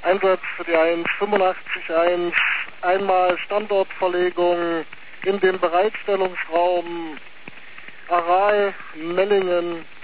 Einsatz für die 185-1, einmal Standortverlegung in den Bereitstellungsraum Aral, Mellingen,